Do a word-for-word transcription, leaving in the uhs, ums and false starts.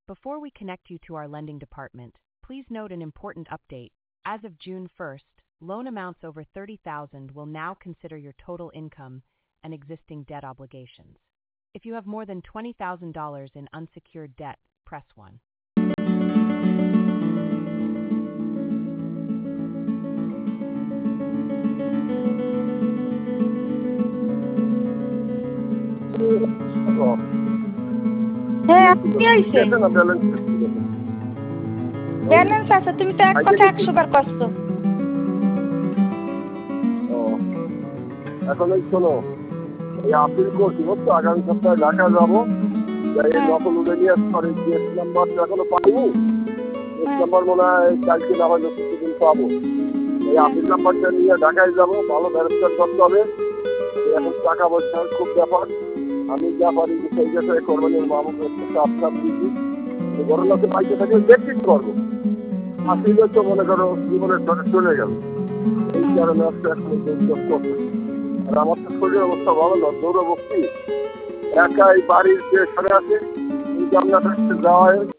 Before we connect you to our lending department, please note an important update. As of June first, loan amounts over thirty thousand dollars will now consider your total income and existing debt obligations. If you have more than twenty thousand dollars in unsecured debt, press one. হ্যাঁ, আপনি কি হইছে? Balance আছে, তুমি তো এক কথা একশো বার কষ্ট। এখন এই শোনো, এই আপিল করছি বুঝছো, আগামী সপ্তাহে ঢাকা যাবো, যাই নকল উঠে নিয়ে পরে জিএস নাম্বার তো এখনো পাইনি। জিএস নাম্বার মনে হয় কালকে না হলে কিছুদিন পাবো। এই আপিল নাম্বারটা নিয়ে ঢাকায় যাবো, ভালো ব্যারিস্টার করতে হবে। এখন টাকা পয়সার খুব ব্যাপার, আমি যা পারি সেই জায়গায় কোরবানির মামুক একটু চাপ চাপ দিচ্ছি। গরমকে পাইতে থাকে দেখতে পারবো। আপিলে তো মনে করো জীবনের সাথে চলে গেল, এই কারণে আজকে এখন যোগ করতে। আর আমার তো শরীরের অবস্থা ভালো না, দৌড়াবো কি একাই বাড়ির যে সরে আছে এই জানলাটা যাওয়া